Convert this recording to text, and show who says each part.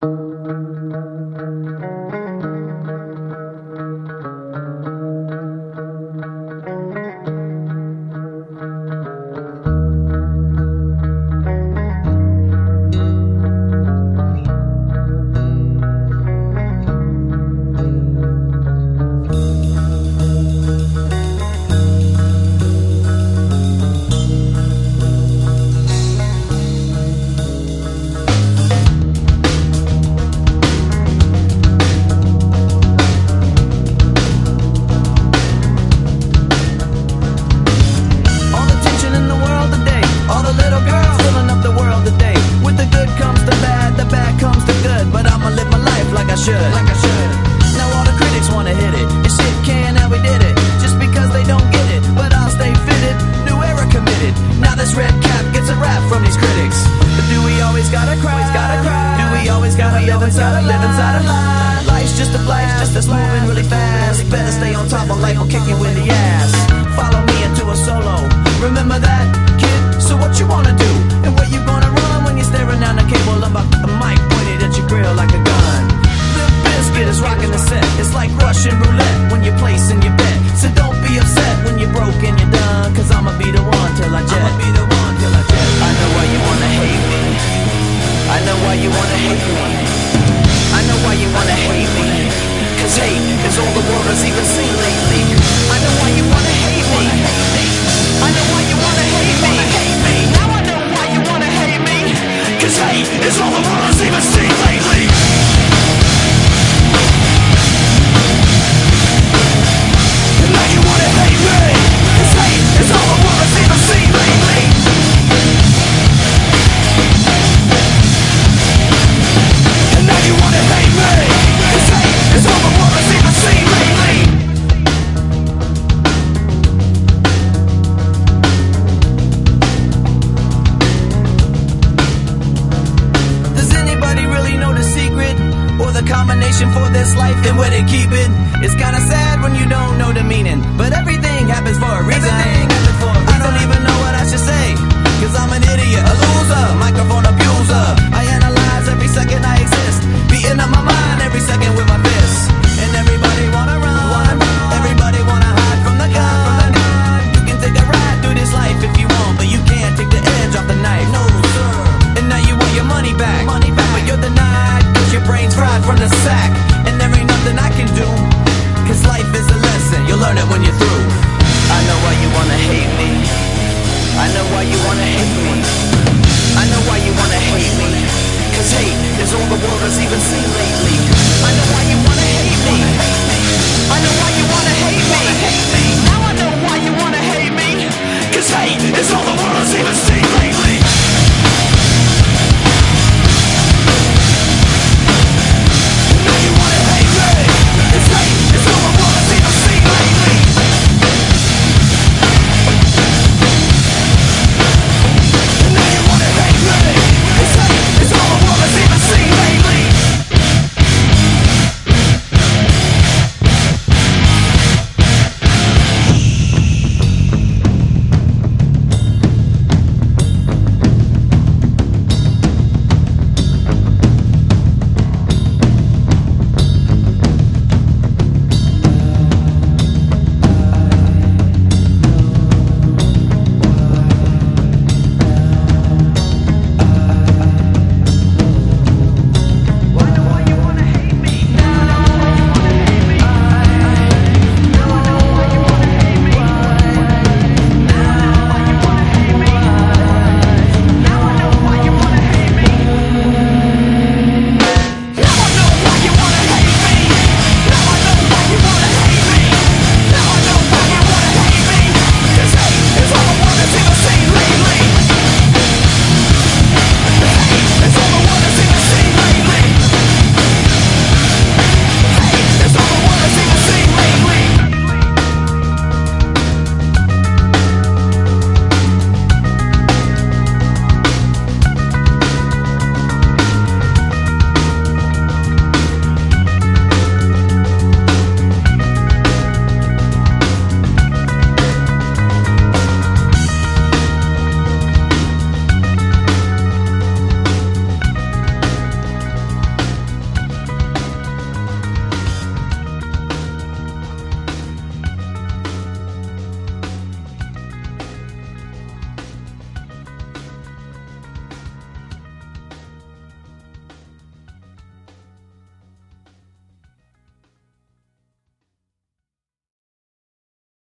Speaker 1: Now all the critics wanna hit it. Your shit can and we did it. Just because they don't get it, but I'll stay fitted. New era committed. Now this red cap gets a rap from these critics. But do we always gotta cry? Do we always gotta live inside a lie? Life's just a flash, just that's moving really fast. Better stay on top of life or kick you in the ass. Follow me into a solo. Remember that, kid? So what you wanna do? And where you gonna run when you're staring down the cable about the mic pointed at your grill like a gun? Biscuit is rocking the set. It's like Russian roulette when you're placing your bet. So don't be upset when you're broke and you're done. Cause I'ma be the one till I jet. I know why you wanna hate me. I know why you wanna hate me. I know why you wanna hate me. Cause hate is all the world has even seen lately. I know why you wanna hate me. I know why you wanna hate me. Now I know why you wanna hate me. Cause hate is all the world has even seen lately. Now you wanna hate me. Cause hate is all the world has even seen lately. And now you wanna hate me. Cause hate is all the world has even seen lately. Does anybody really know the secret? Or the combination for this life and where they keep it? It's kinda sad when you don't know the meaning, but everything happens for a reason. I don't even know what I should say, cause I'm an idiot, a loser, microphone abuser. I analyze every second I exist, beating up my mind every second with my fists. And everybody wanna run, everybody wanna hide from the gun. You can take a ride through this life if you want, but you can't take the edge off the knife. No sir. And now you want your money back, but you're denied cause your brain's fried from the sack. And there ain't nothing I can do, cause life is a lesson, you'll learn it when you're through. I know why you wanna hate me. I know why you wanna hate me. I know why you wanna hate me. Cause hate is all the world has even seen lately. I know why you wanna hate me. I know why you wanna hate me.